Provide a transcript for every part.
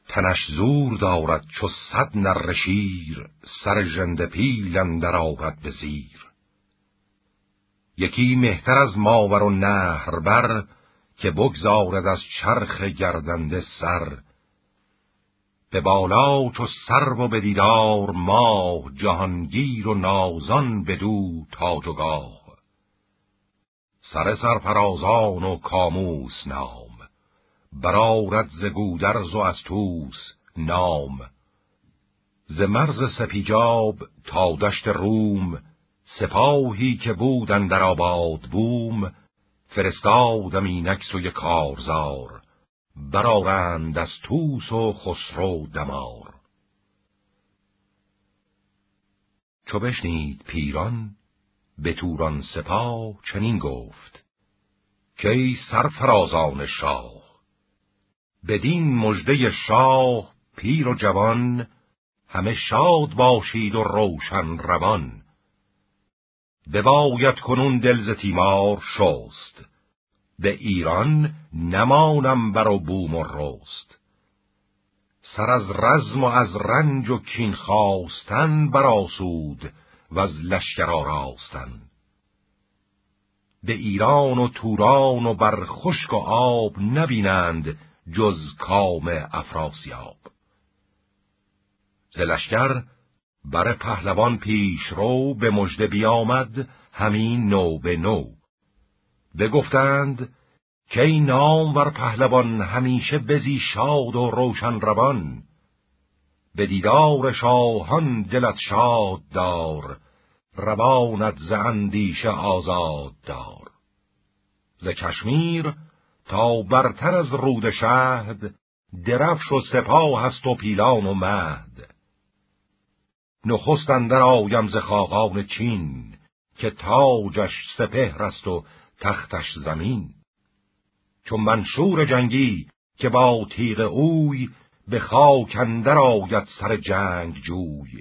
تنش زور دارد چو 100 نره شیر، سر ژنده پیل اندر آورد به زیر. یکی مهتر از ماور و نهر بر، که بگذارد از چرخ گردنده سر. به بالا چو سرو و به دیدار ماه، جهانگیر و نازان بدو تاج و گاه. سر سرفرازان و کاموس نام، برآرد ز گودرز و از طوس نام. ز مرز سپیجاب تا دشت روم، سپاهی که بود اندر آباد بوم. فرستادم اینک سوی کارزار، برآرند از طوس و خسرو دمار. چو بشنید پیران به توران سپاه، چنین گفت که ای سرفرازان شاه. بدین مژده شاه پیر و جوان، همه شاد باشید و روشن روان. بباید کنون دل ز تیمار شست، به ایران نمانم بر و بوم و رست. سر از رزم و از رنج و کین خواستن برآسود، و از لشکر آراستن. به ایران و توران و بر خشک و آب، نبینند جز کام افراسیاب. ز لشکر بر پهلوان پیش رو، به مژده بیامد همین نو به نو. بگفتند که ای نامور پهلوان، همیشه بزی شاد و روشن روان. به دیدار شاهان دلت شاد دار، روانت ز اندیشه آزاد دار. ز کشمیر تا برتر از رود شهد، درفش و سپاه است و پیلان و مهد. نخست اندر آیم ز خاقان چین، که تاجش سپهر است و تختش زمین. چون منشور جنگی که با تیغ اوی، به خاک اندر آید سر جنگ جوی.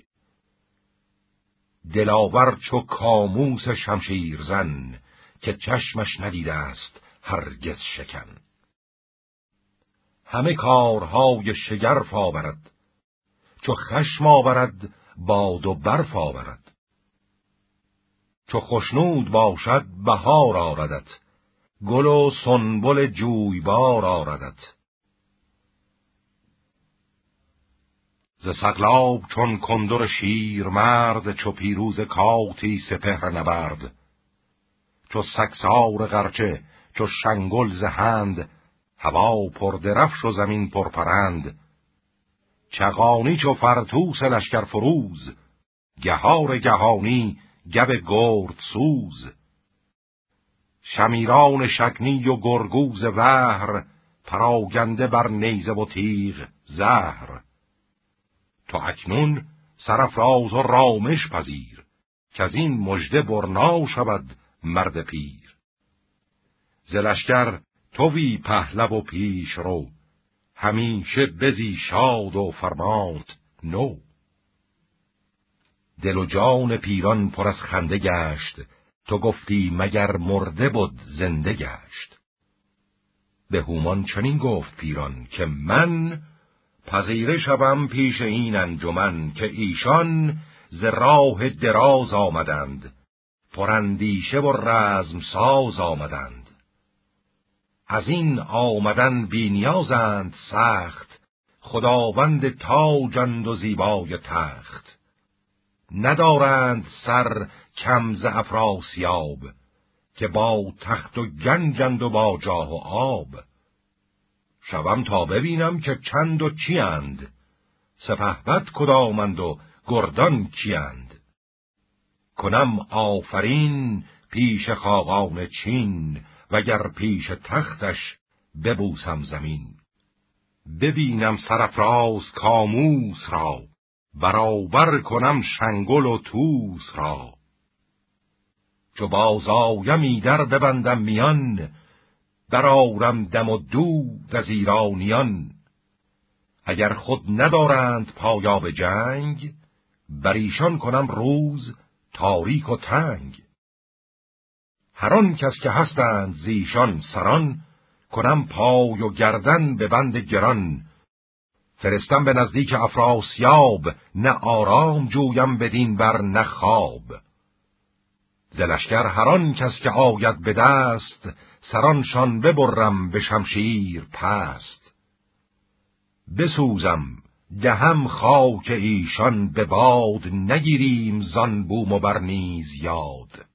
دلاور چو کاموس شمشیر زن، که چشمش ندیده است هرگز شکن. همه کارهای شگرف آورد، چو خشم آورد باد و برف آورد. چو خشنود باشد بهار آردت، گل و سنبل جویبار آردت. ز سقلاب چون کندر شیر مرد، چو پیروز کاتی سپهر نبرد. چو سگسار غرچه چو شنگل ز هند، هوا پر درفش و زمین پر پرند. چغانی چو فرتوس لشکر فروز، گهار گهانی گو گرد سوز. شمیران شکنی و گرگوز وهر، پراگنده بر نیزه و تیغ زهر. تو اکنون سرافراز و رامش پذیر، که از این مژده برنا شود مرد پیر. ز لشکر توی پهلو و پیش رو، همیشه بزی شاد و فرمانت نو. دل و جان پیران پر از خنده گشت، تو گفتی مگر مرده بود زنده گشت. به هومان چنین گفت پیران که من، پذیره شوم پیش این انجمن. که ایشان ز راه دراز آمدند، پراندیشه و رزم ساز آمدند. از این آمدن بی نیازند سخت، خداوند تاجند و زیبای تخت. ندارند سر کم ز افراسیاب، که با تخت و گنجند و با جاه و آب. شوم تا ببینم که چند و چیند، سپهبد کدامند و گردان کیند. کنم آفرین پیش خاقان چین، وگر پیش تختش ببوسم زمین. ببینم سرافراز کاموس را، برابر کنم شنگل و طوس را. چو باز آیم ایدر ببندم میان، برآرم دم و دود از ایرانیان. اگر خود ندارند پایاب جنگ، بر ایشان کنم روز تاریک و تنگ. هر آن کس که هستند زیشان سران، کنم پای و گردن به بند گران. فرستم به نزدیک افراسیاب، نه آرام جویم بدین بر نه خواب. ز لشکر هر آن کس که آید به دست، سرانشان ببرم به شمشیر پست. بسوزم دهم خاک ایشان به باد، نگیریم زان بوم و بر نیز یاد.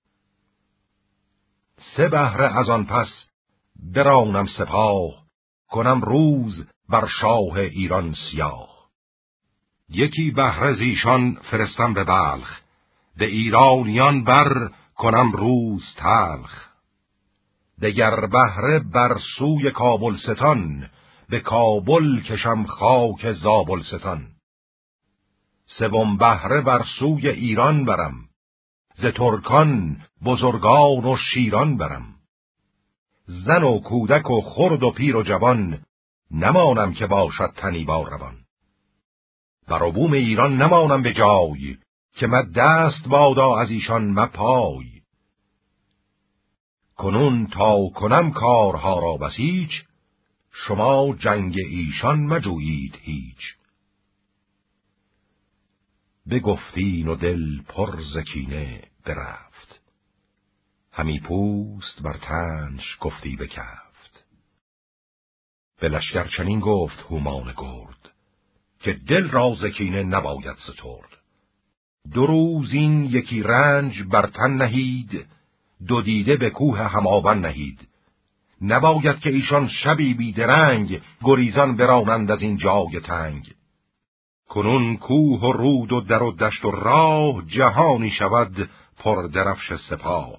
3 بهره از آن پس برانم سپاه، کنم روز بر شاه ایران سیاه. 1 بهره زیشان فرستم به بلخ، به ایرانیان بر کنم روز تلخ. 2 بهره بر سوی کابلستان، به کابل کشم خاک زابلستان. 3 بهره بر سوی ایران برم، ز ترکان بزرگان و شیران برم. زن و کودک و خرد و پیر و جوان، نمانم که باشد تنی با روان. بر بوم ایران نمانم به جای، که من دست بادا از ایشان مپای. کنون تا کنم کارها را بسیچ، شما جنگ ایشان مجویید هیچ. بگفتین و دل پر ز کینه برفت، همی پوست بر تنش گفتی بکفت. به لشکر چنین گفت هومان گرد، که دل را ز کینه نباید سترد. 2 روز این یکی رنج بر تن نهید، 2 دیده به کوه هماون نهید. نباید که ایشان شبی بیدرنگ، گریزان برانند از این جای تنگ. کنون کوه و رود و در و دشت و راه، جهانی شود پر درفش سپاه.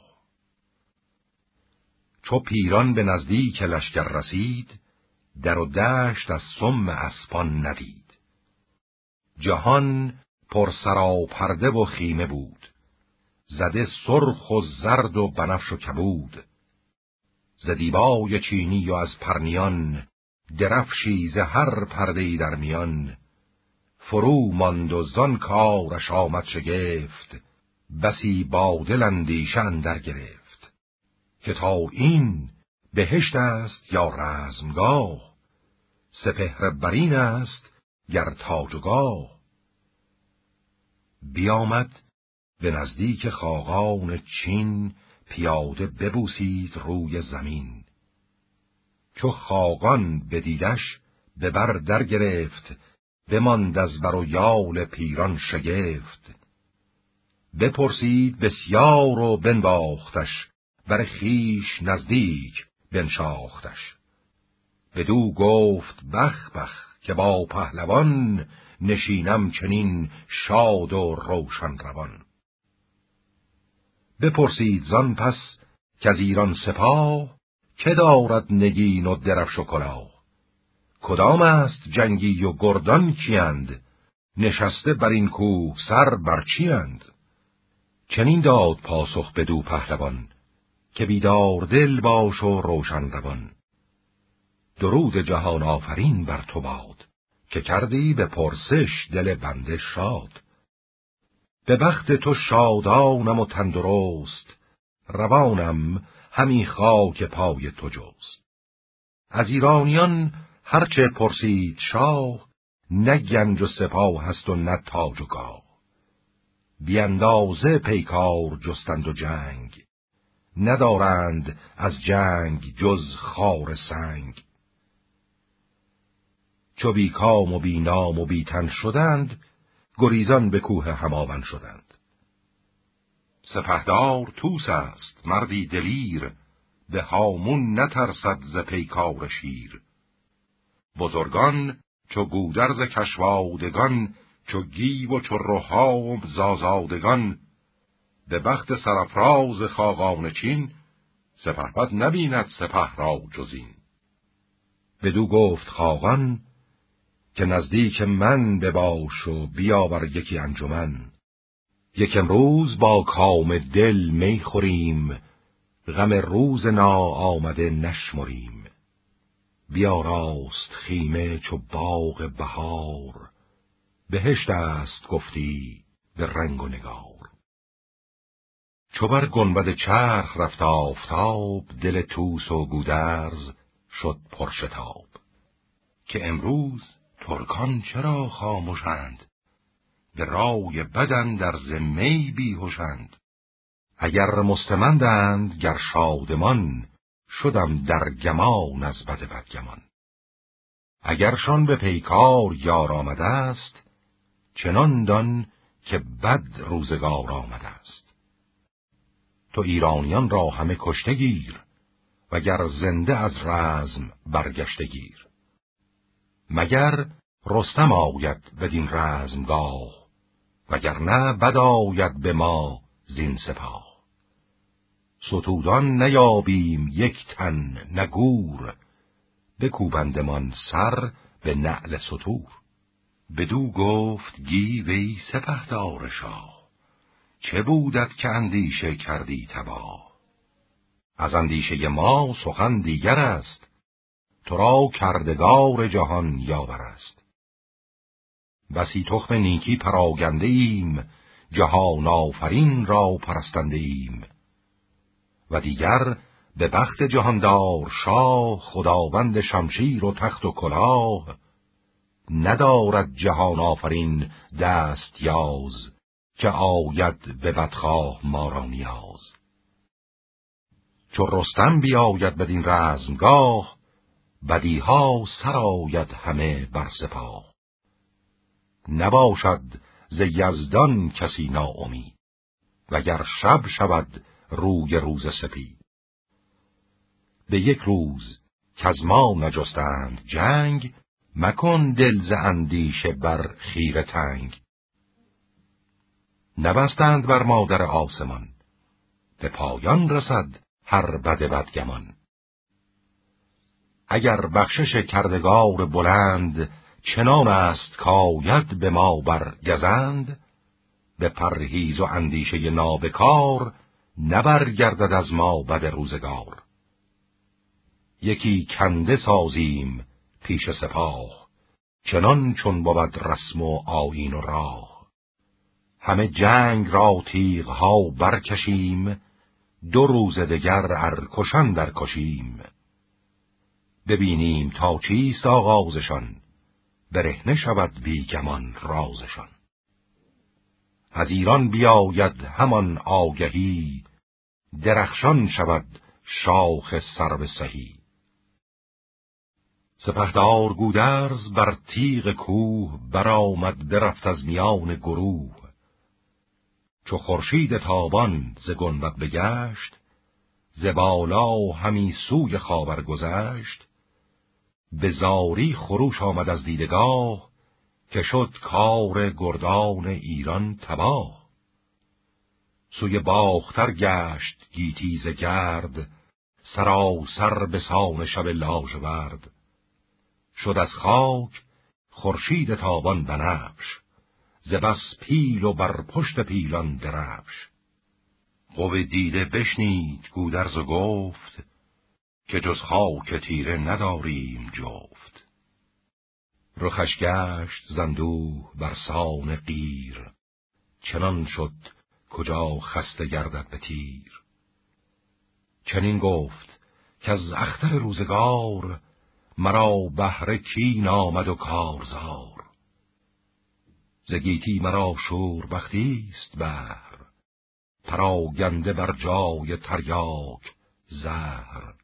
چو پیران به نزدیک لشکر رسید، در و دشت از سم اسپان ندید. جهان پر سراپرده و خیمه بود، زده سرخ و زرد و بنفش و کبود. ز دیبای چینی و از پرنیان، درفشی ز هر پرده‌ای در میان. فرو ماند و زان کارش آمد شگفت، بسی با دل اندیشه اندر گرفت. که تا این بهشت است یا رزمگاه، سپهر برین است گر تاج و گاه. بیامد به نزدیک خاقان چین، پیاده ببوسید روی زمین. چو خاقان بدیدش به بر در گرفت، بماند از بر و یال پیران شگفت. بپرسید بسیار و بنواختش، بر خویش نزدیک بنشاختش. بدو گفت بخ بخ که با پهلوان، نشینم چنین شاد و روشن روان. بپرسید زان پس که از ایران سپاه، که دارد نگین و درفش و کلاه. کدام است جنگی و گردان کیند، نشسته بر این کوه سر بر چیند. چنین داد پاسخ بدو پهلوان، که بیدار دل باش و روشن روان. درود جهان آفرین بر تو باد، که کردی به پرسش دل بنده شاد. به بخت تو شادانم و تندرست، روانم همی خاک پای تو جست. از ایرانیان هرچه پرسید شاه، نه گنج و سپاه هست و نه تاج و گاه. بی اندازه پیکار جستند و جنگ، ندارند از جنگ جز خار سنگ. چو بی کام و بی نام و بی تن شدند، گریزان به کوه هماون شدند. سپهدار طوس است مردی دلیر، به هامون نترسد ز پیکار شیر. بزرگان چو گودرز کشوادگان، چو گیو و چو رهام زازادگان. به بخت سرافراز خاقان چین، سپهبد نبیند سپه را جزین. بدو گفت خاقان که نزدیک من بباش و بیاور یکی انجمن. یک امروز با کام دل می خوریم، غم روز نا آمده نشمریم. بیاراست خیمه چو باغ بهار، بهشت است گفتی به رنگ و نگار. چو بر گنبد چرخ رفت آفتاب، دل طوس و گودرز شد پرشتاب. که امروز ترکان چرا خاموشند؟ به رای بدن در ذمه بیهوشند. اگر مستمندند گر شادمان، شدم در گمان از بد بدگمان. اگرشان به پیکار یار آمده است، چنان دان که بد روزگار آمده است. تو ایرانیان را همه کشته گیر، وگر زنده از رزم برگشته گیر. مگر رستم آید بدین رزمگاه، وگر نه بد آید به ما زین سپاه. ستودان نیابیم یک تن نگور، بکوبندمان سر به نعل ستور. بدو گفت گیو ای سپهدار شاه، چه بودت که اندیشه کردی تباه؟ از اندیشه ما سخن دیگر است، تو را کردگار جهان یاور است. بسی تخم نیکی پراگنده ایم، جهان آفرین را پرستنده ایم. و دیگر به بخت جهاندار شاه، خداوند شمشیر و تخت و کلاه. ندارد جهان آفرین دست یاز، که آید به بدخواه ما را نیاز. چو رستم بیاید بدین رزمگاه، بدیها سرآید همه بر سپاه. نباشد ز یزدان کسی ناامید، وگر شب شود روی روز سپید. به یک روز کز ما نجستند جنگ، مکن دل ز اندیشه بر خیره تنگ. نبستند بر مادر آسمان، به پایان رسد هر بد بدگمان. اگر بخشش کردگار بلند، چنان است کاید به ما برگزند. به پرهیز و اندیشه نابکار، نبرگردد از ما بد روزگار. یکی کنده سازیم پیش سپاه، چنان چون بود رسم و آیین و راه. همه جنگ را تیغها برکشیم، 2 روز دگر ارکشان در کشیم. ببینیم تا چیست آغازشان، برهنه شود بی گمان رازشان. از ایران بیاید همان آگهی، درخشان شود شاخ سرو سهی. سپهدار گودرز بر تیغ کوه، برآمد برفت از میان گروه. چو خورشید تابان ز گنبد بگشت، ز بالا همی سوی خاور گذشت. به زاری خروش آمد از دیدگاه، که شد کار گردان ایران تباه. سوی باختر گشت گیتی ز گرد، سراسر به سان شب لاژورد. شد از خاک خورشید تابان بنفش، ز بس پیل و بر پشت پیلان درفش. قوی دیده بشنید گودرز و گفت، که جز خاک تیره نداریم جفت. رخش گشت زندوه بر سان قیر، چنان شد کجا خسته گردد به تیر. چنین گفت که از اختر روزگار، مرا بهر کین آمد و کارزار. ز گیتی مرا شور بختیست بهر، پراگنده بر جای تریاک زهر.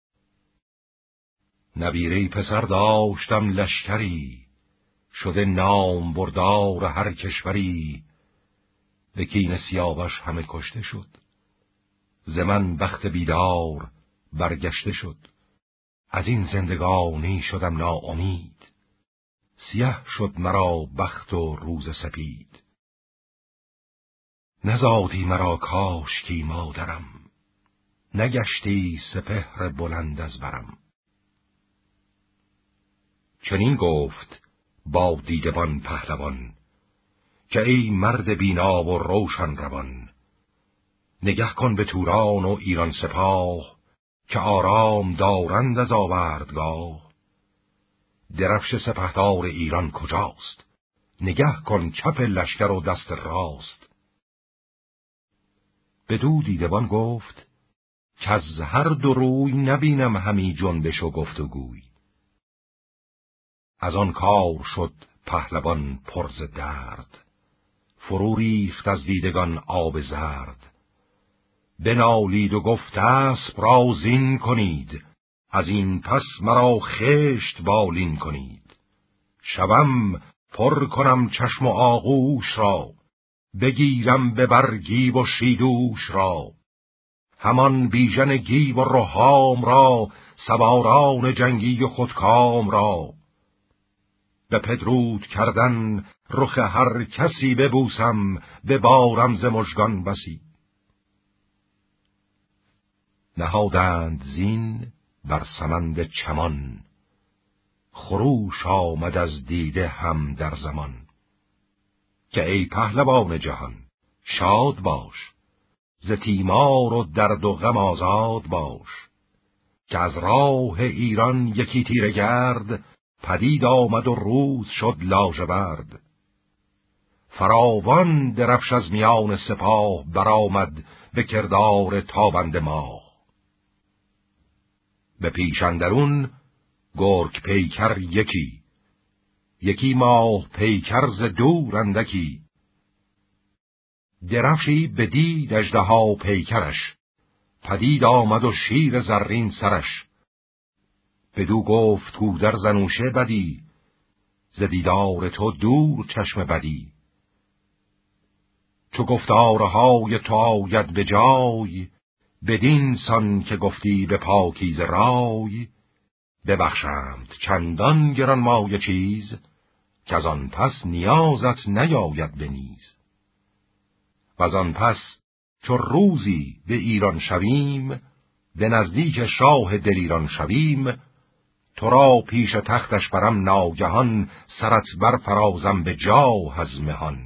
نبیره پسر داشتم لشکری، شده نام بردار هر کشوری. به کین سیاوش همه کشته شد، ز من بخت بیدار برگشته شد. از این زندگانی شدم ناامید، سیه شد مرا بخت و روز سپید. نزادی مرا کاشکی مادرم، نگشتی سپهر بلند از برم. چنین گفت با دیدبان پهلوان، که ای مرد بینا و روشن روان. نگه کن به توران و ایران سپاه، که آرام دارند از آوردگاه. درفش سپهدار ایران کجاست، نگه کن چپ لشکر و دست راست. بدو دیدبان گفت، که از هر 2 روی نبینم همی جنبش و گفت و گوی. از آن کار شد پهلوان پر ز درد، فرو ریخت از دیدگان آب زرد. بنالید و گفت اسب را زین کنید، از این پس مرا خشت بالین کنید. شوم پر کنم چشم و آغوش را، بگیرم به بر گیو و شیدوش را. همان بیژن گیو و رهام را، سواران جنگی و خودکام را. به پدرود کردن رخ هر کسی ببوسم، به بارم ز مژگان بسی. نهادند زین بر سمند چمان، خروش آمد از دیده هم در زمان. که ای پهلوان جهان شاد باش، ز تیمار و درد و غم آزاد باش. که از راه ایران یکی تیره گرد، پدید آمد و روز شد لاژورد. فراوان درفش از میان سپاه، برآمد به کردار تابنده ماه. به پیش اندرون گرگ پیکر یکی ماه پیکر ز دور اندکی. درفشی بدید اژدها پیکرش، پدید آمد و شیر زرین سرش. بدو گفت گودرز زنوشه بدی، ز دیدار تو دور چشم بدی. چو گفتارهای تو آید به جای، بدین سان که گفتی به پاکیزه رای. ببخشمت چندان گرانمایه چیز، که از آن پس نیازت نیاید به نیز. و آن پس چو روزی به ایران شویم، به نزدیک شاه دلیران شویم. تو را پیش تختش برم ناگهان، سرت بر فرازم به جاه از مهان.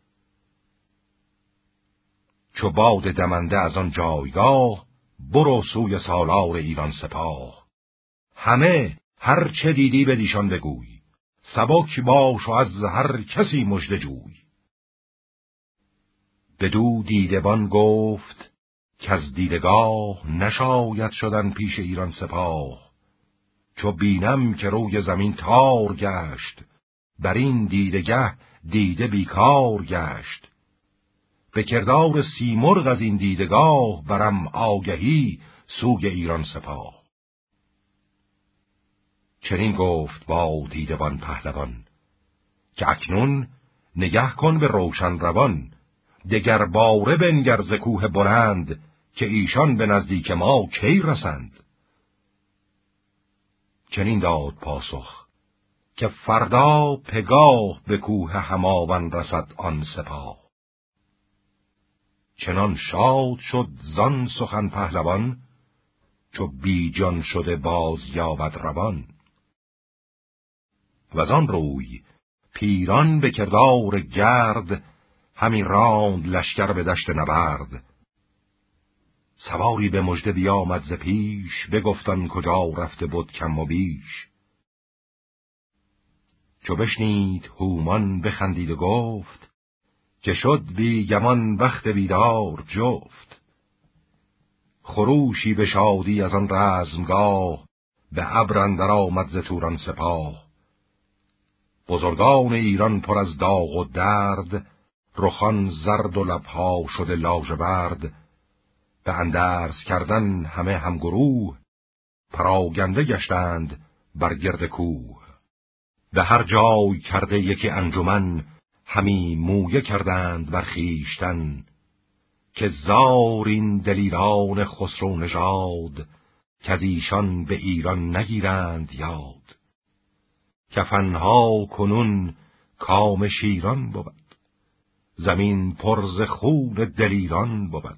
چو باد دمنده از آن جایگاه، برو سوی سالار ایران سپاه. همه هر چه دیدی به دیشان بگوی، سبک باش و از هر کسی مژده جوی. بدو دیدبان گفت که از دیدگاه، نشاید شدن پیش ایران سپاه. چو بینم که روی زمین تار گشت، بر این دیدگه دیده بیکار گشت. به کردار سیمرغ از این دیدگاه، برم آگهی سوی ایران سپاه. چنین گفت با دیدبان پهلوان، که اکنون نگه کن به روشن روان. دگر باره بنگر ز کوه بلند، که ایشان به نزدیک ما کی رسند. چنین داد پاسخ که فردا پگاه، به کوه هماون رسد آن سپاه. چنان شاد شد زان سخن پهلوان، چو بی جان شده باز یابد روان. وزان روی پیران به کردار گرد، همین راند لشکر به دشت نبرد. سواری به مژده بیامد ز پیش، بگفتن کجا رفته بود کم و بیش. چو بشنید هومان بخندید و گفت، که شد بی گمان بخت بیدار جفت. خروشی به شادی از آن رزمگاه، به ابر اندر آمد ز توران سپاه. بزرگان ایران پر از داغ و درد، رخان زرد و لبها شده لاژورد. به اندرز کردن همه همگروه، پراگنده گشتند بر گرد کوه. به هر جای کرده یکی انجمن، همی مویه کردند بر خویشتن. که زار این دلیران خسرو نژاد، که از ایشان به ایران نگیرند یاد. کفنها کنون کام شیران بود، زمین پر ز خون دلیران بود.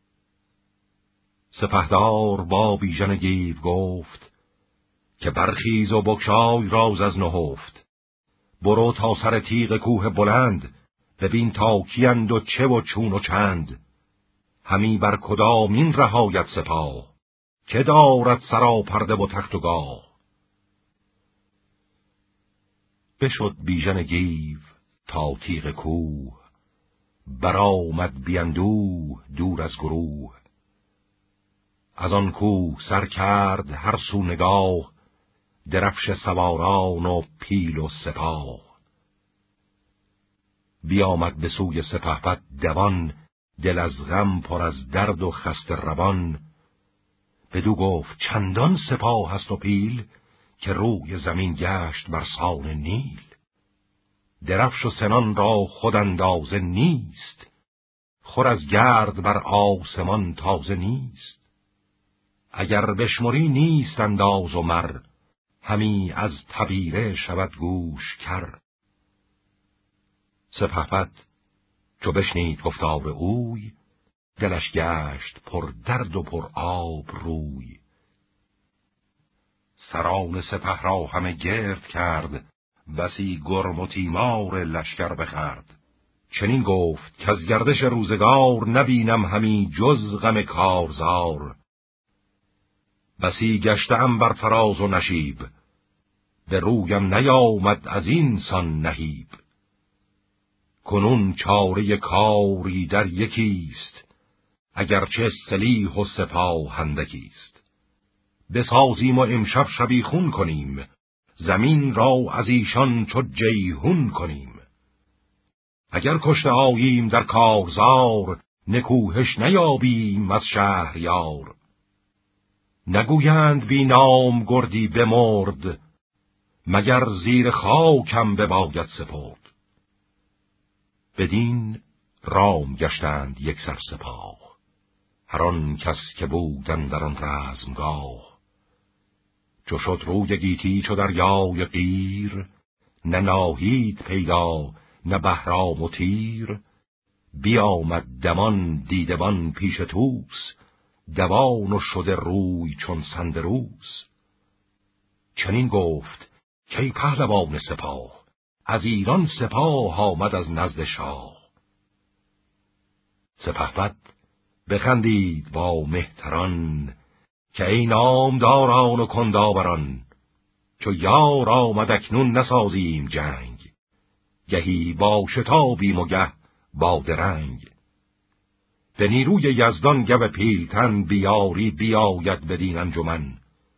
سپهدار با بیژن گیو گفت، که برخیز و بگشای راز از نهفت. برو تا سر تیغ کوه بلند، ببین تا کیند و چه و چون و چند. همی بر کدامین رهایت سپاه، که دارد سراپرده و تخت و گاه. بشد بیژن گیو تا تیغ کوه، برآمد بی اندوه دور از گروه. از آن کوه سر کرد هر سو نگاه، درفش سواران و پیل و سپاه. بیامد به سوی سپهبد دوان، دل از غم پر از درد و خسته روان. بدو گفت چندان سپاه است و پیل، که روی زمین گشت بر سان نیل. درفش و سنان را خود اندازه نیست، خور از گرد بر آسمان تازه نیست. اگر بشمری نیست انداز و مر، همی از تبیره شود گوش کر. سپهبد چو بشنید گفتار اوی، دلش گشت پر درد و پر آب روی. سران سپه را همه گرد کرد، بسی گرم و تیمار لشکر بخورد. چنین گفت که از گردش روزگار، نبینم همی جز غم کارزار. بسی گشتم بر فراز و نشیب، به رویم نیامد از این سان نهیب. کنون چاره کاری در یکیست، اگرچه سلیح و سپاه اندکیست. بسازیم و امشب شبیخون کنیم، زمین را از ایشان چو جیحون کنیم. اگر کشته آییم در کارزار، نکوهش نیابیم از شهریار. نگویند بی نام گردی بمرد، مگر زیر خاکم بباید سپرد. بدین رام گشتند یک سر سپاه، هر آن کس که بودند در آن رزمگاه. چو شد روی گیتی چو دریای قیر، نه ناهید پیدا نه بهرام و تیر. بیامد دمان دیدبان پیش طوس، دوان و شده روی چون سندروس. چنین گفت کی پهلوان سپاه، از ایران سپاه آمد از نزد شاه. سپهبد بخندید با مهتران، که ای نامداران و کنداوران. چو یار آمد اکنون نسازیم جنگ، گهی با شتابیم و گه با درنگ. به نیروی یزدان گو پیلتن، بیاری بیاید بدین انجمن.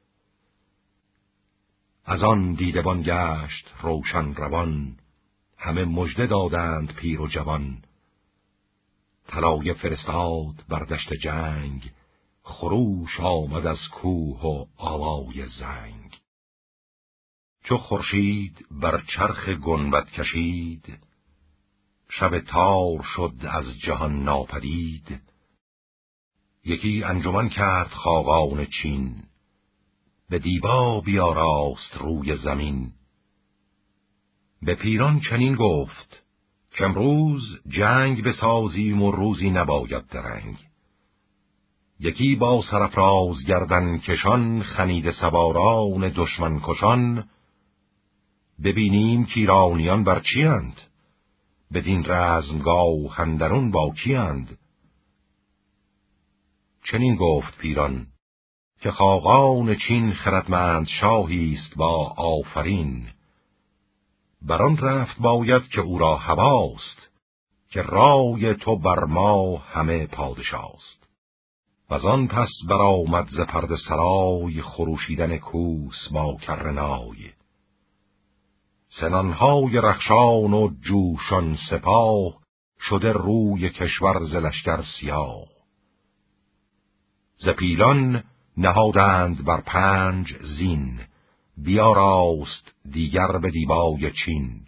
از آن دیدبان گشت روشن روان، همه مژده دادند پیر و جوان. طلایه فرستاد بر دشت جنگ، خروش آمد از کوه و آوای زنگ. چو خورشید بر چرخ گنبد کشید، شب تار شد از جهان ناپدید. یکی انجمن کرد خاقان چین، به دیبا بیاراست روی زمین. به پیران چنین گفت که امروز جنگ بسازیم و روزی نباید درنگ. یکی با سرافراز گردن کشان، خنید سواران دشمن کشان. ببینیم کیرانیان بر چی اند، بدین رزمگاه اندرون با کی اند. چنین گفت پیران که خاقان چین، خردمند شاهی است با آفرین. بران رفت باید که او را هواست، که رای تو بر ما همه پادشاست. وزان پس برآمد ز پرده سرای، خروشیدن کوس با کرنای. سنانهای رخشان و جوشان سپاه، شده روی کشور ز لشکر سیاه. ز پیلان نهادند بر 5 زین، بیاراست دیگر به دیبای چین.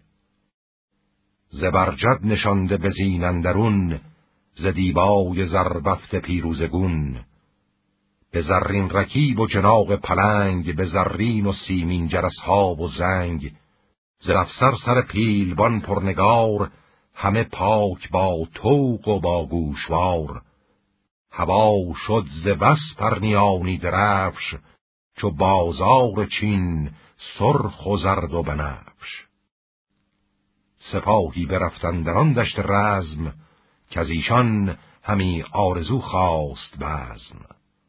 زبرجد نشانده به زین اندرون، ز دیبای زربفت پیروزگون. به زرین رکیب و جناغ پلنگ، به زرین و سیمین جرسها و زنگ. ز افسر سر پیلبان پرنگار، همه پاک با طوق و با گوشوار. هوا شد ز بس پرنیانی درفش، چو بازار چین سرخ و زرد و بنفش. سپاهی برفتند در آن دشت رزم، که از ایشان همی آرزو خواست بزم.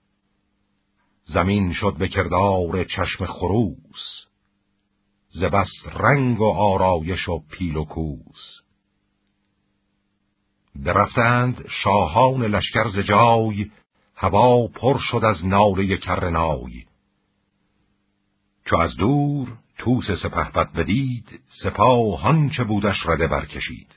زمین شد به کردار چشم خروس، ز بس رنگ و آرایش و پیل و کوس. برفتند شاهان لشکر ز جای، هوا پر شد از ناله کرنای. چو از دور طوس سپهبد بدید، سپاهان چه بودش رده برکشید.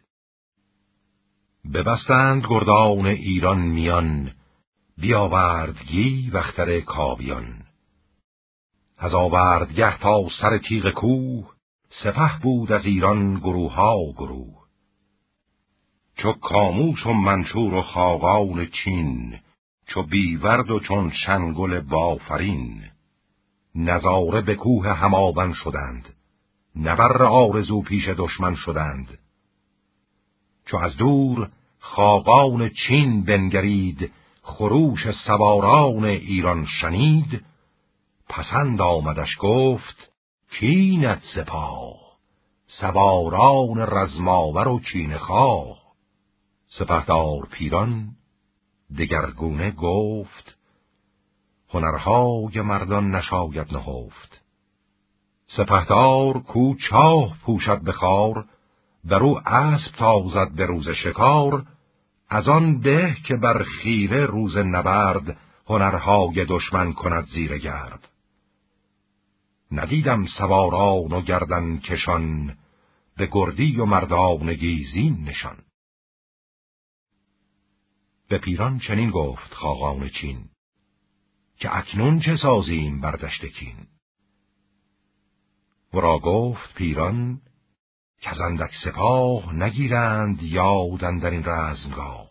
ببستند گردان ایران میان، بیاوردگی وختر کاویان. از آوردگه تا سر تیغ کوه، سپه بود از ایران گروها گروه. چو کاموس و منشور و خاقان چین، چو بیورد و چون شنگل بافرین. نظاره به کوه هماون شدند، نبر آرزو پیش دشمن شدند. چو از دور خاقان چین بنگرید، خروش سواران ایران شنید. پسند آمدش گفت کینت سپاه، سواران رزماور و کینه‌خواه. سپهدار پیران دگرگونه گفت، هنرهای مردان نشاید نهفت. سپهدار کو چاه پوشد به خار، برو اسب تازد به روز شکار. از آن به که بر خیره روز نبرد، هنرهای دشمن کند زیر گرد. ندیدم سواران و گردن کشان، به گردی و مردانگی زین نشان. به پیران چنین گفت خاقان چین، که اکنون چه سازیم بر دشت کین. ورا گفت پیران کز اندک سپاه، نگیرند یاد اندر این رزمگاه.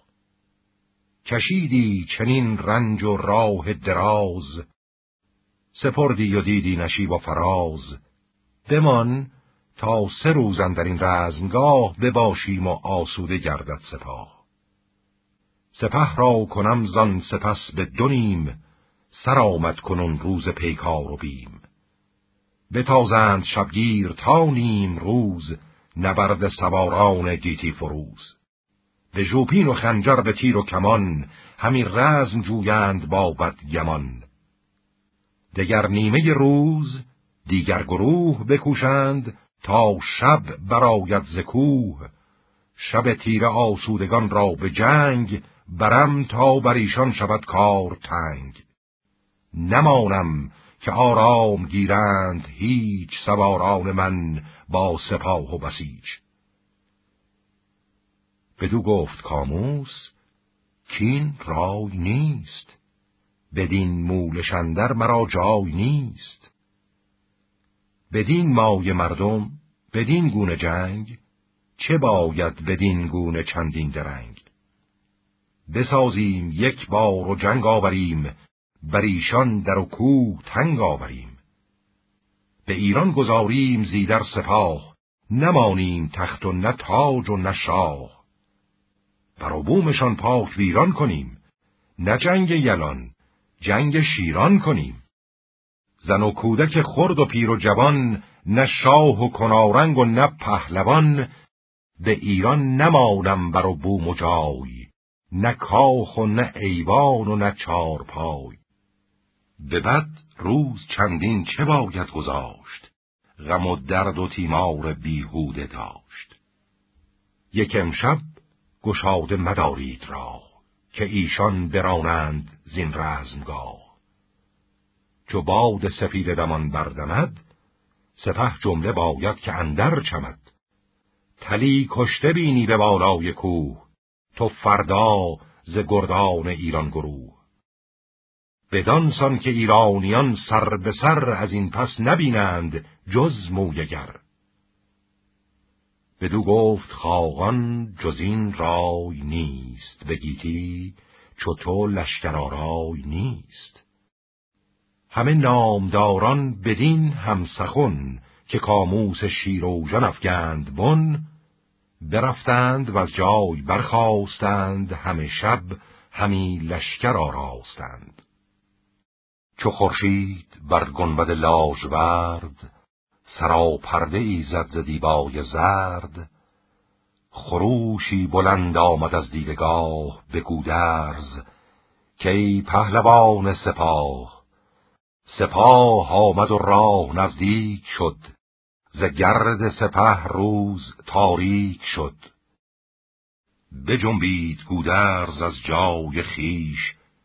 کشیدی چنین رنج و راه دراز، سپردی و دیدی نشیب و فراز. بمان تا 3 روز اندر این رزمگاه، بباشیم و آسوده گردد سپاه. سپه را کنم زان سپس به 2 نیم، سر آمد کنون روز پیکار و بیم. بتازند شبگیر تا نیم روز، نبرد سواران گیتی فروز. به ژوپین و خنجر به تیر و کمان، همی رزم جویند با بدگمان. دگر نیمه روز دیگر گروه بکوشند، تا شب براید ز کوه. شب تیره آسودگان را به جنگ، برم تا بر ایشان شود کار تنگ. نمانم که آرام گیرند هیچ، سواران من با سپاه و بسیج. بدو گفت کاموس کین رای نیست، بدین مولش اندر مرا جای نیست. بدین مایه مردم بدین گونه جنگ، چه باید بدین گونه چندین درنگ. بسازیم یک بار و جنگ آوریم، بر ایشان در و کوه تنگ آوریم. به ایران گذاریم زیدر سپاه، نمانیم تخت و نه تاج و نه شاه. بر و بومشان پاک ویران کنیم، نه جنگ یلان جنگ شیران کنیم. زن و کودک خرد و پیر و جوان، نه شاه و کنارنگ و نه پهلوان. به ایران نمانم بر و بوم و جای، نه کاخ و نه ایوان و نه چارپای. به بد روز چندین چه باید گذاشت، غم و درد و تیمار بیهوده داشت. یک امشب گشاده مدارید راه، که ایشان برانند زین رزمگاه. چو باد سفید دمان بردمد، سپه جمله باید که اندر چمد. تلی کشته بینی به بالای کوه، تو فردا ز گردان ایران گروه. بدانسان که ایرانیان سر به سر، از این پس نبینند جز مویگر. بدو گفت خاقان جز این رای نیست، به گیتی چو تو لشکر آرای نیست. همه نامداران بدین هم سخن، که کاموس شیراوژن افگند بن. برفتند و از جای برخاستند، همه شب همی لشکر آراستند. چو خورشید بر گنبد لاژورد، سراپرده ای زد ز دیبای زرد. خروشی بلند آمد از دیدگاه، به گودرز که ای پهلوان سپاه. سپاه آمد و راه نزدیک شد، ز گرد سپه روز تاریک شد. بجنبید گودرز از جای خیش، بیاورد پوینده بالای خیش.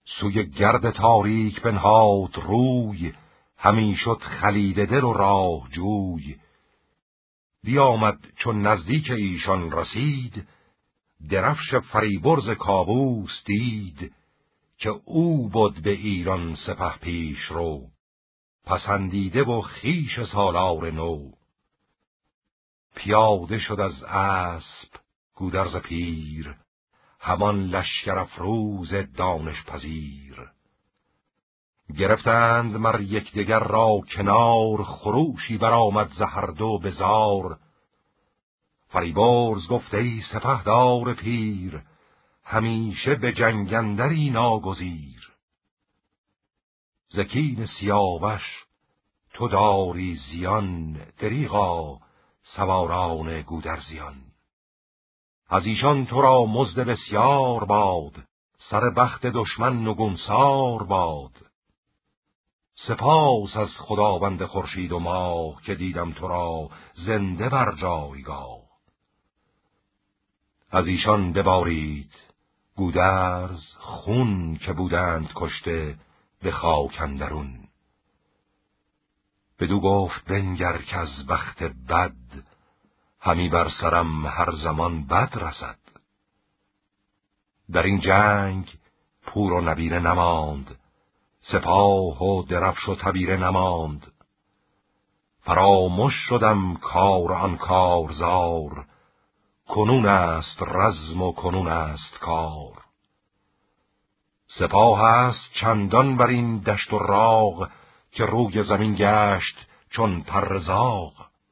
سوی گرد تاریک بنهاد روی، همی شد خلیده دل و راه جوی. بیامد چون نزدیک ایشان رسید، درفش فریبرز کاووس دید. که او بود به ایران سپه پیش رو، پسندیده و خویش سالار نو. پیاده شد از اسپ گودرز پیر، همان لشکر افروز دانش پذیر. گرفتند مر یکدیگر را کنار، خروشی برآمد ز هر دو به زار. فریبرز گفت ای سپهدار پیر، همیشه به جنگ اندری ناگزیر. ز کین سیاوش تو داری زیان، دریغا سواران گودرزیان. از ایشان تو را مزد بسیار باد، سر بخت دشمن نگونسار باد. سپاس از خداوند خورشید و ماه، که دیدم تو را زنده بر جایگاه. از ایشان ببارید گودرز خون، که بودند کشته به خاک اندرون. بدو گفت بنگر که از بخت بد، همی بر سرم هر زمان بد رسد. در این جنگ پور و نبیره نماند، سپاه و درفش و تبیره نماند. فراموش شدم کار آن کارزار، کنون است رزم و کنون است کار. سپاه است چندان بر این دشت و راغ، که روی زمین گشت چون پر زاغ.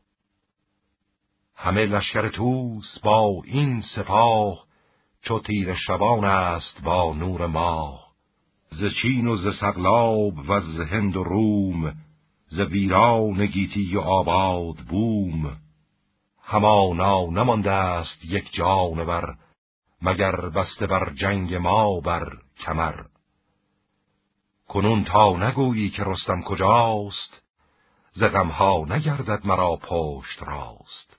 همه لشکر توس با این سپاه، چو تیر شبان است با نور ماه. ز چین و ز سقلاب و ز هند و روم، ز ویران گیتی و آباد بوم. همانا نمانده است یک جانور، مگر بسته بر جنگ ما بر کمر. کنون تا نگویی که رستم کجاست، ز غمها نگردد مرا پشت راست.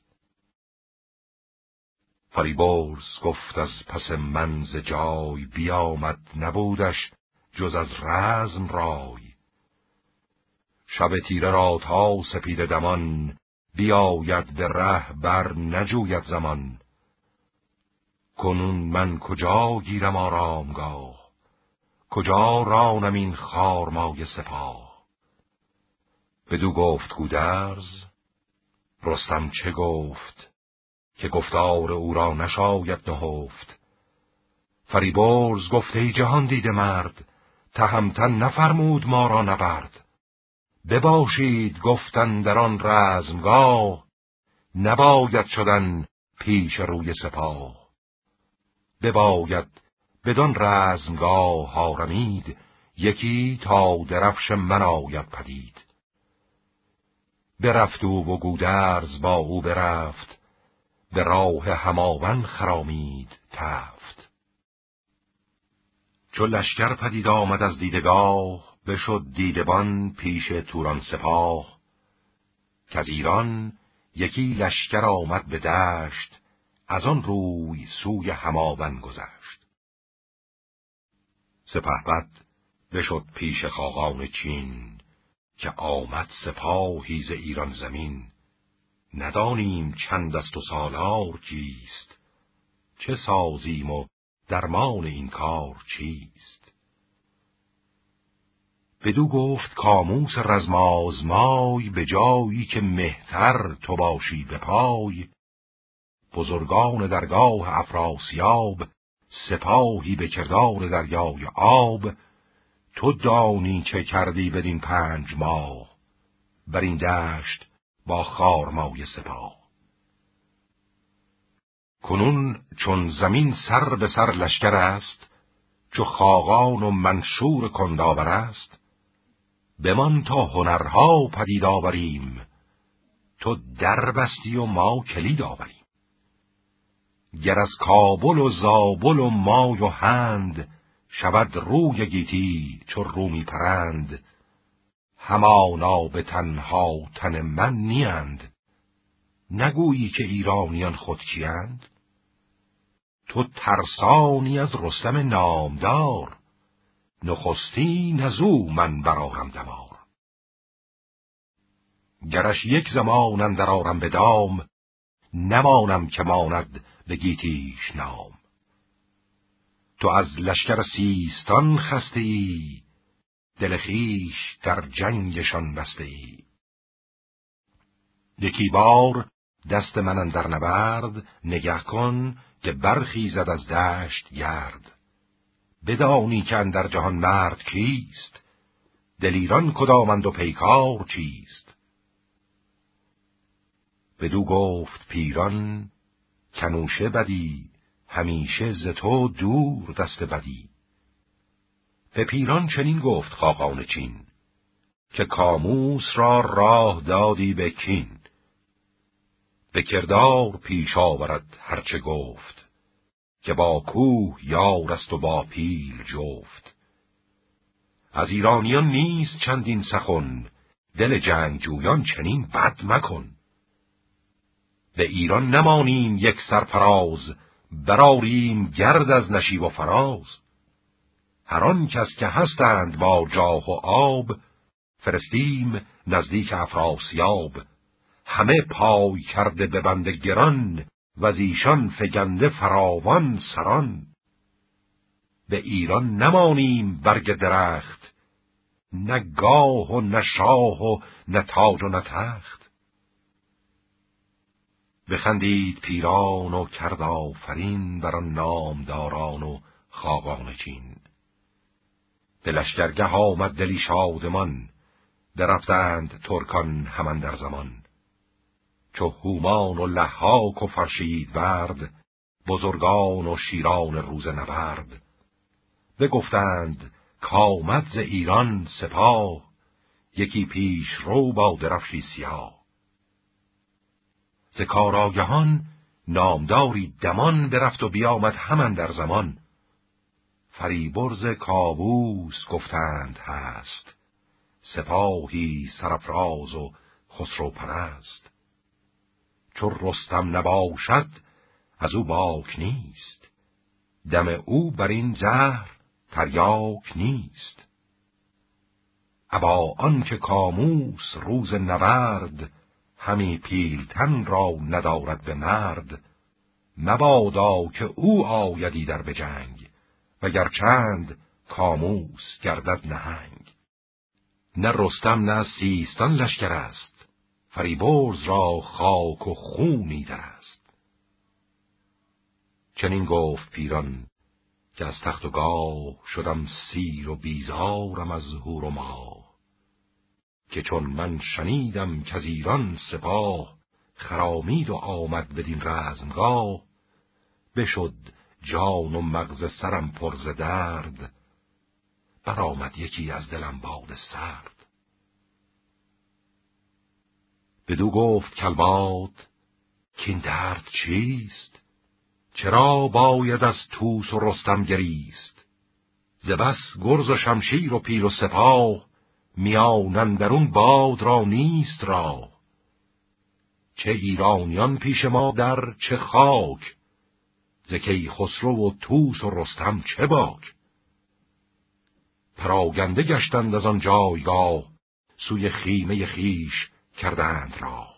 فریبرز گفت از پس من ز جای، بیامد نبودش جز از رزم رای. شب تیره را تا سپید دمان، بیاید به ره بر نجوید زمان. کنون من کجا گیرم آرامگاه، کجا رانم این خارمای سپاه. بدو گفت گودرز رستم چه گفت، که گفتار او را نشاید نهفت. فریبرز گفت ای جهان دیده مرد، تهمتن نفرمود ما را نبرد. بباشید گفتن در آن رزمگاه، نباید شدن پیش روی سپاه. بباید بدان رزمگاه آرمید، یکی تا درفش من آید پدید. برفت او و گودرز با او برفت، به راه هماون خرامید تفت. چو لشکر پدید آمد از دیدگاه، بشد دیدبان پیش توران سپاه. که از ایران یکی لشکر آمد به دشت، از آن روی سوی هماون گذشت. سپهبد بشد پیش خاقان چین، که آمد سپاهی ز ایران زمین. ندانیم چند است و سالار کیست، چه سازیم و درمان این کار چیست. بدو گفت کاموس رزم آزمای، به جایی که مهتر تو باشی به پای. بزرگان درگاه افراسیاب، سپاهی به کردار دریای آب. تو دانی چه کردی بدین 5 ماه، بر این دشت با خارمای سپاه. کنون چون زمین سر به سر لشکر است، چو خاقان و منشور کندآور است. بمان تا هنرها پدید آوریم، تو در بستی و ما کلید آوریم. گر از کابل و زابل و مای و هند، شود روی گیتی چو رومی پرند. همانا به تنها تن من نیند، نگویی که ایرانیان خود کیند. تو ترسانی از رستم نامدار، نخستین از او من برآرم دمار. گرش یک زمان اندر آرم به دام، نمانم که ماند به گیتیش نام. تو از لشکر سیستان خسته ای، دل خویش در جنگشان بسته ای. یکی بار دست من اندر نبرد، نگه کن که برخیزد از دشت گرد. بدانی که اندر جهان مرد کیست، دلیران کدامند و پیکار چیست. بدو گفت پیران کنوشه بدی، همیشه ز تو دور دست بدی. به پیران چنین گفت خاقان چین، که کاموس را راه دادی به کین. به کردار پیش آورد هرچه گفت، که با کوه یار است و با پیل جفت. از ایرانیان نیست چندین سخن، دل جنگجویان چنین بد مکن. به ایران نمانیم یک سرفراز، براریم گرد از نشیب و فراز. هر آن کس که هستند با جاه و آب، فرستیم نزدیک افراسیاب. همه پای کرده به بند گران، و از ایشان فگنده فراوان سران. به ایران نمانیم برگ درخت، نه گاه و نه شاه و نه تاج و نه تخت. بخندید پیران و کرد آفرین، بر آن نامداران و خاقان چین. به لشکرگه آمد دلی شادمان، برفتند ترکان همان در زمان. چو هومان و لحاک و فرشیدورد، بزرگان و شیران روز نبرد. بگفتند کآمد ز ایران سپاه، یکی پیش رو با درفشی سیاه. ز کارآگهان نامداری دمان، برفت و بیامد همان در زمان. فریبرز کاووس گفتند هست، سپاهی سرافراز و خسرو پرست. چو رستم نباشد از او باک نیست، دم او بر این زهر تریاک نیست. ابا آن که کاموس روز نبرد، همی پیلتن را ندارد به مرد. مبادا که او آیدی در به جنگ، وگر چند کاموس گردد نهنگ. نه رستم نه سیستان لشکر است، فریبرز را خاک و خونی در است. چنین گفت پیران که از تخت و گاه، شدم سیر و بیزارم از هور و ماه. که چون من شنیدم که از ایران سپاه، خرامید و آمد بدین رزمگاه. بشد جان و مغز سرم پر ز درد، برآمد یکی از دلم باد سرد. بدو گفت کلباد کاین درد چیست، چرا باید از طوس و رستم گریست. ز بس گرز و شمشیر و پیل و سپاه، میان اندرون باد را نیست راه. چه ایرانیان پیش ما در چه خاک، ز کیخسرو و طوس و رستم چه باک. پراگنده گشتند از آن جایگاه، سوی خیمه خیش کردند راه.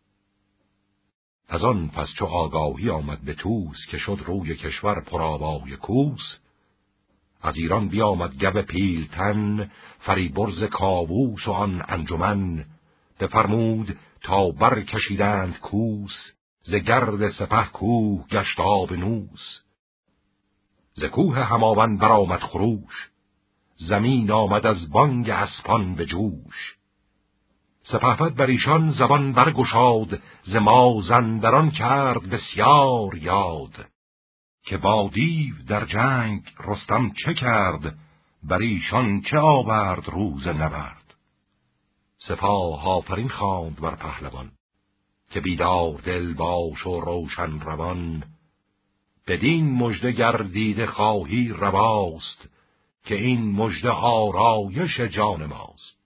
از آن پس چو آگاهی آمد به طوس، که شد روی کشور پرآوای کوس. از ایران بیامد گو پیلتن، فریبرز کاووس و آن انجمن. بفرمود تا برکشیدند کوس، ز گرد سپه کوه گشت آب نوس. ز کوه هماون برآمد خروش، زمین آمد از بانگ اسپان به جوش. سپهبد بر ایشان زبان برگشاد، ز مازندران کرد بسیار یاد. که با دیو در جنگ رستم چه کرد، بر ایشان چه آورد روز نبرد. سپاه آفرین خواند بر پهلوان، که بیدار دل باش و روشن روان. بدین مژده گردیده خواهی رواست، که این مژده آرایش جان ماست.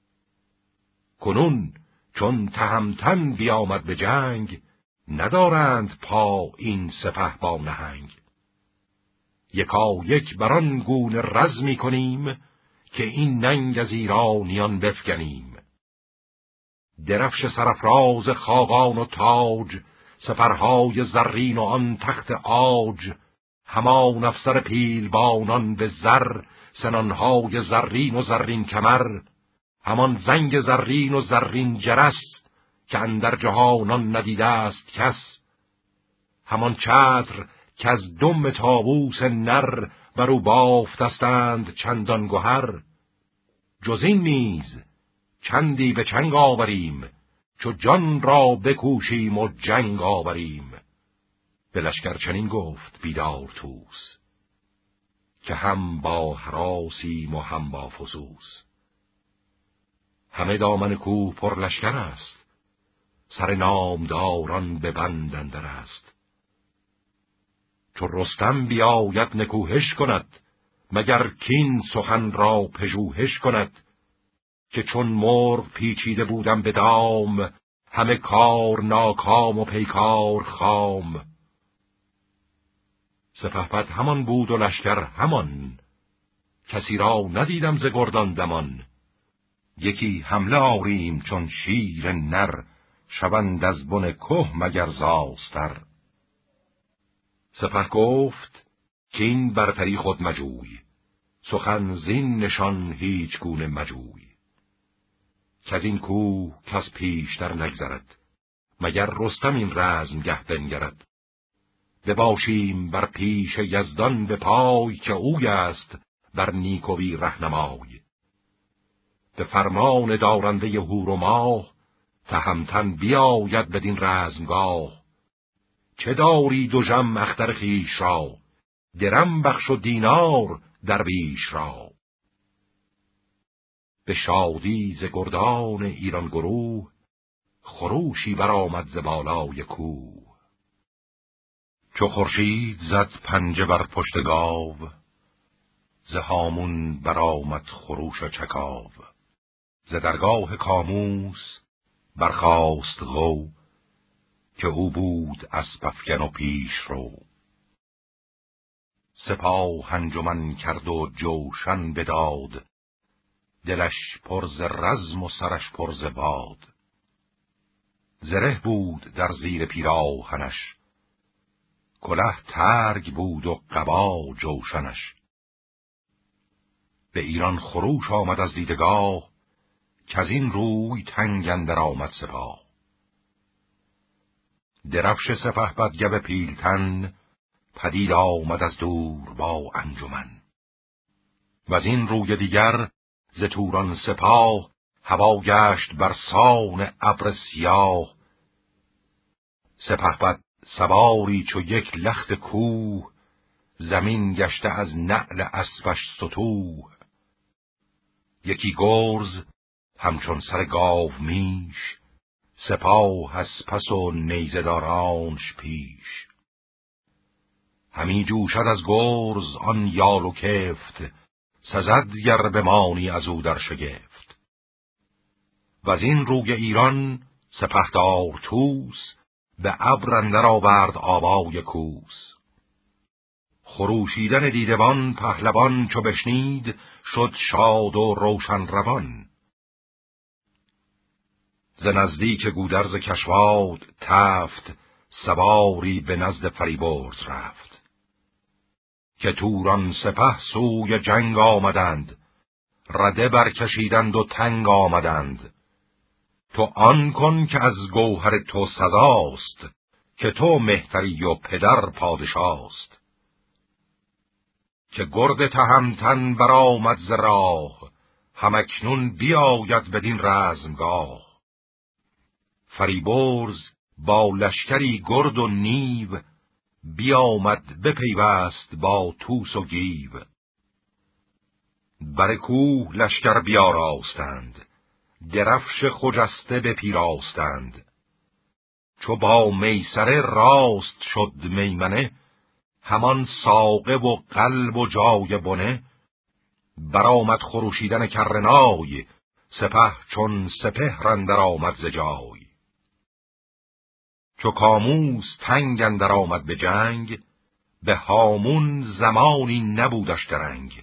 کنون چون تهمتن بیامد به جنگ، ندارند پا این سپه با نهنگ. یکا یک بران گونه رزمی کنیم، که این ننگ از ایرانیان بفگنیم. درفش سرافراز خاقان و تاج، سپرهای زرین و آن تخت عاج، همان افسر پیلبانان به زر، سنانهای زرین و زرین کمر، همان زنگ زرین و زرین جرس، که اندر جهانان ندیده است کس. همان چتر که از دم طاووس نر، برو بافتستند چندان گهر. جز این نیز چندی به چنگ آوریم، چو جان را بکوشیم و جنگ آوریم. به لشکر چنین گفت بیدار طوس، که هم با هراسیم و هم با فسوس. همه دامن کوه پر لشکر است، سر نامداران به بند اندر است. چو رستم بیاید نکوهش کند، مگر کین سخن را پژوهش کند. که چون مرغ پیچیده بودم به دام، همه کار ناکام و پیکار خام. سپهبد همان بود و لشکر همان، کسی را ندیدم ز گردان دمان. یکی حمله آریم چون شیر نر، شوند از بن که مگر زاستر. سپه گفت که این برتری خود مجوی، سخن زین نشان هیچ گونه مجوی. که از این کوه کس پیشتر نگذرد، مگر رستم این رزمگه بنگرد. بباشیم بر پیش یزدان به پای، که اوی است بر نیکوی رهنمای. به فرمان دارنده هور و ماه، تهمتن بیاید بدین رزمگاه. چه داری دژم اختر خویش را، درم بخش و دینار درویش را. به شادی ز گردان ایران گروه، خروشی برآمد ز بالای کوه. چو خورشید زد پنجه بر پشت گاو، ز هامون برآمد خروش و چکاو. ز درگاه کاموس برخاست غو، که او بود اسپ افگن و پیش رو. سپاه انجمن کرد و جوشن بداد، دلش پر ز رزم و سرش پر ز باد. زره بود در زیر پیراهنش، کله ترگ بود و قبا جوشنش. به ایران خروش آمد از دیدگاه، کز این روی تنگ اندر آمد سپاه. درفش سپهبد گو پیلتن، پدید آمد از دور با انجمن. وز این روی دیگر ز توران سپاه، هوا گشت بر سان ابر سیاه. سپهبد سواری چو یک لخت کوه، زمین گشته از نعل اسپش ستوه. یکی گرز همچون سر گاو میش، سپاه از پس و نیزه دارانش پیش. همی جوشد از گرز آن یال و کفت، سزد گر بمانی از او در شگفت. وز این روی ایران سپهدار طوس، به ابر اندر آورد آوای کوس. خروشیدن دیدبان پهلوان چو بشنید، شد شاد و روشن روان. ز نزدیک گودرز کشواد تفت، سواری به نزد فریبرز رفت. که توران سپه سوی جنگ آمدند، رده برکشیدند و تنگ آمدند. تو آن کن که از گوهر تو سزاست، که تو مهتری و پدر پادشاست. که گرد تهمتن برآمد ز راه، همکنون بیاید بدین رزمگاه. فریبرز با لشکری گرد و نیو، بیامد بپیوست با طوس و گیو. بر کوه لشکر بیاراستند، درفش خجسته بپیراستند. چو با میسره راست شد میمنه، همان ساقه و قلب و جای بنه. برآمد خروشیدن کرنای، سپه چون سپهر اندر آمد ز جای. چو کاموس تنگ اندر آمد به جنگ، به هامون زمانی نبودش درنگ.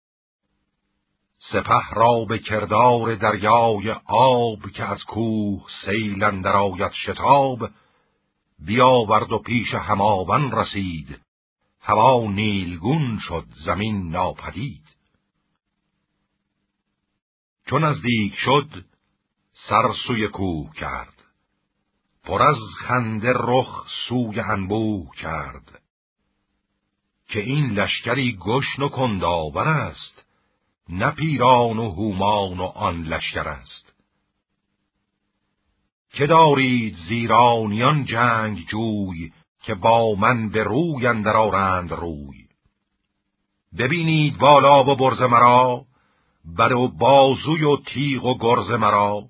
سپه را به کردار دریای آب، که از کوه سیل اندر آید شتاب. بیاورد و پیش هماون رسید، هوا نیلگون شد زمین ناپدید. چون نزدیک شد سر سوی کوه کرد، پر از خنده رخ سوی انبوه کرد. که این لشکری گشن و کندآور است، نه پیران و هومان و آن لشکر است. که دارید زیرانیان جنگ جوی، که با من به روی اندر آرند روی. ببینید بالا و برز مرا، بر و بازوی و تیغ و گرز مرا.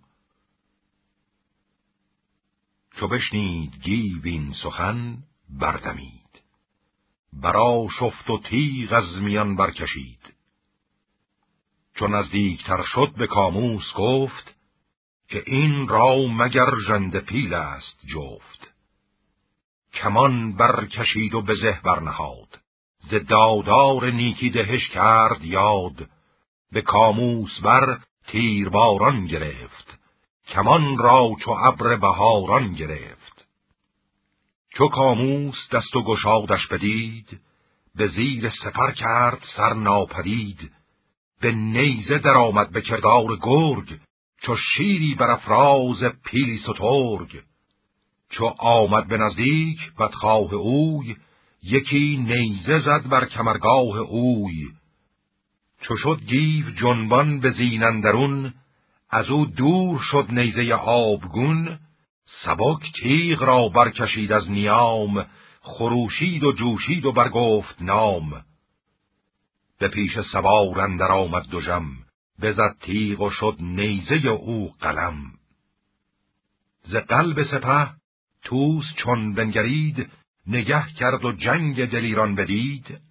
چو بشنید گیو این سخن بردمید، برا شفت و تیغ از میان برکشید. چون نزدیکتر شد به کاموس گفت، که این را مگر ژنده پیل است جفت. کمان برکشید و به زه برنهاد، ز دادار نیکی دهش کرد یاد. به کاموس بر تیرباران گرفت، کمان را چو ابر بهاران گرفت. چو کاموس دست و گشادش بدید، به زیر سپر کرد سر ناپدید. به نیزه در آمد به کردار گرگ، چو شیری بر افراز پیلی سترگ. چو آمد به نزدیک بدخواه اوی، یکی نیزه زد بر کمرگاه اوی. چو شد گیو جنبان به زین اندرون، از او دور شد نیزه آبگون. سبک تیغ را برکشید از نیام، خروشید و جوشید و برگفت نام. به پیش سوار اندر آمد دژم، بزد تیغ و شد نیزه او قلم. ز قلب سپه طوس چون بنگرید، نگه کرد و جنگ دلیران بدید.